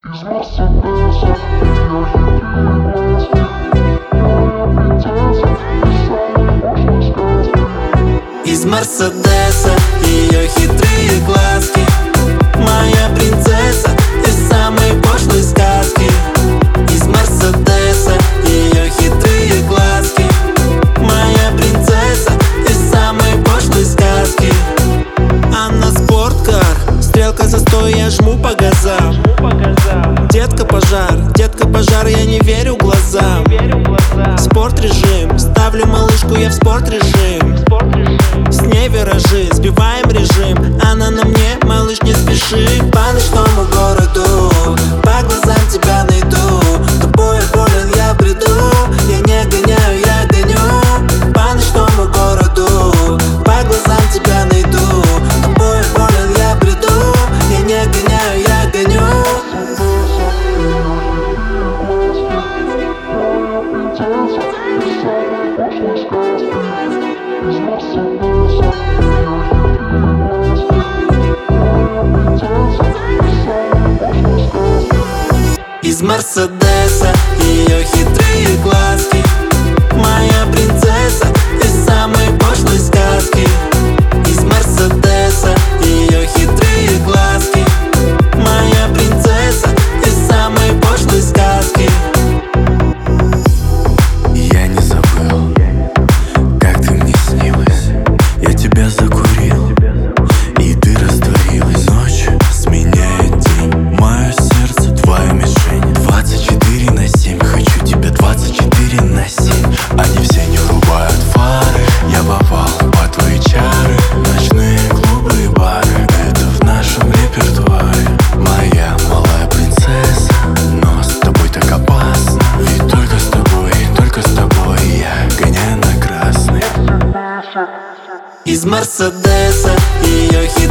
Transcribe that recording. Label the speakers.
Speaker 1: Из Мерседеса ее хитрые глазки, моя принцесса из самой пошлой сказки.
Speaker 2: Из Мерседеса ее хитрые глазки, моя принцесса из самой пошлой сказки. Из Мерседеса ее хитрые глазки, моя принцесса из самой пошлой сказки. Она спорткар, стрелка за 100, я жму по газам. Детка пожар, я не верю глазам. Спорт режим, ставлю малышку я в спорт режим. С ней виражи, сбиваем режим. Она на мне, малыш, не спеши. По ночному городу, по глазам тебя найду. Тобой болен, я приду. Я не гоняю, я гоню. По ночному городу, по глазам тебя найду. Тобой болен, я приду. Я не гоняю, я гоню. Из Мерседеса ее хитрые глазки, моя принцесса из самой пошлой сказки. Из Мерседеса ее хитрые глазки, моя принцесса из самой пошлой сказки.
Speaker 3: Я не забыл, как ты мне снилась. Я тебя закурил, и ты растворилась. Ночь сменяет день, мое сердце твоя мишень. 24/7, хочу тебя 24/7. Они все не врубают фары. Я попал под твои чары. Ночные клубы и бары, это в нашем репертуаре. Моя малая принцесса, но с тобой так опасно. Ведь только с тобой я гоняю на красный.
Speaker 2: Из Мерседеса ее хитрые